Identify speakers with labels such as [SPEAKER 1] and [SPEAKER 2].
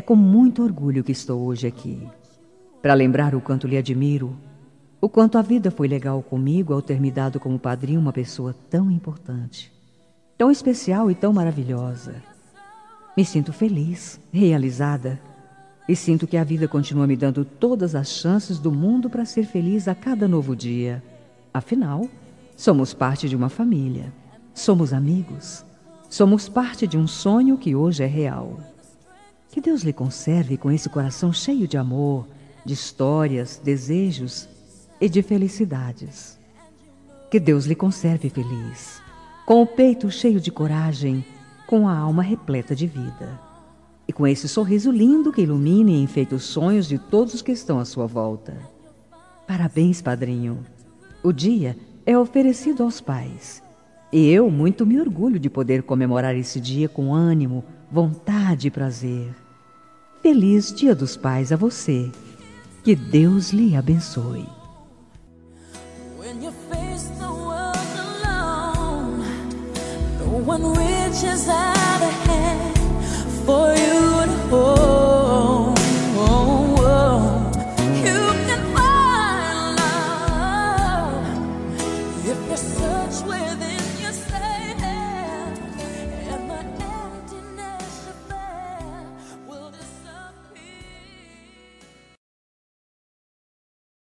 [SPEAKER 1] com muito orgulho que estou hoje aqui, para lembrar o quanto lhe admiro, o quanto a vida foi legal comigo ao ter me dado como padrinho uma pessoa tão importante, tão especial e tão maravilhosa. Me sinto feliz, realizada, e sinto que a vida continua me dando todas as chances do mundo para ser feliz a cada novo dia. Afinal, somos parte de uma família, somos amigos, somos parte de um sonho que hoje é real. Que Deus lhe conserve com esse coração cheio de amor, de histórias, desejos e de felicidades. Que Deus lhe conserve feliz, com o peito cheio de coragem, com a alma repleta de vida. E com esse sorriso lindo que ilumine e enfeite os sonhos de todos os que estão à sua volta. Parabéns, padrinho. O dia é oferecido aos pais. E eu muito me orgulho de poder comemorar esse dia com ânimo, vontade e prazer. Feliz Dia dos Pais a você. Que Deus lhe abençoe.
[SPEAKER 2] When you face the world alone, no one reaches out a hand for